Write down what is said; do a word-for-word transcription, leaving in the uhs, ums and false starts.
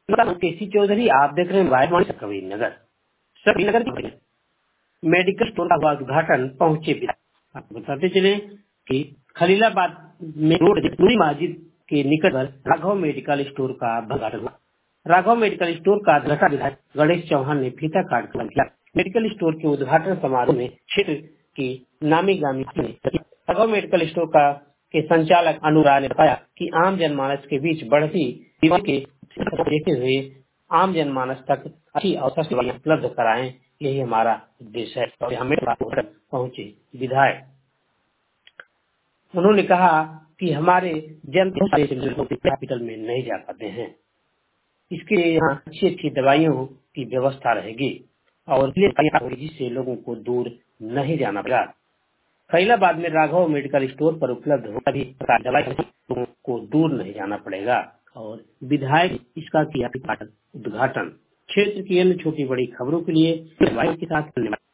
केसी चौधरी, आप देख रहे हैं वायरवाणी कबीर नगर। कबीर नगर की मेडिकल स्टोर का हुआ उद्घाटन पहुंचे विधायक। आपको बताते चले कि खलीलाबाद में रोड नूरी मस्जिद के निकट पर राघव मेडिकल स्टोर का उद्घाटन हुआ। राघव मेडिकल स्टोर का उद्घाटन विधायक गणेश चौहान ने फीता काट कर किया। मेडिकल स्टोर के उद्घाटन समारोह में क्षेत्र की नामी गामी ने राघव मेडिकल स्टोर का के संचालक अनुराग ने बताया कि आम जनमानस के बीच बढ़ती बीमारी के देखते हुए आम जनमानस तक अच्छी और सस्ती दवाइयां उपलब्ध कराएं, यही हमारा उद्देश्य है। और हमें पहुंचे विधायक, उन्होंने कहा कि हमारे जन हॉस्पिटल में नहीं जा पाते हैं, इसके लिए यहाँ अच्छी अच्छी दवाइयों की व्यवस्था रहेगी और जिससे लोगों को दूर नहीं जाना पड़ेगा। खैलाबाद में राघव मेडिकल स्टोर पर उपलब्ध होगी दवाई, लोगों को दूर नहीं जाना पड़ेगा और विधायक इसका किया उद्घाटन। क्षेत्र की अन्य छोटी बड़ी खबरों के लिए के साथ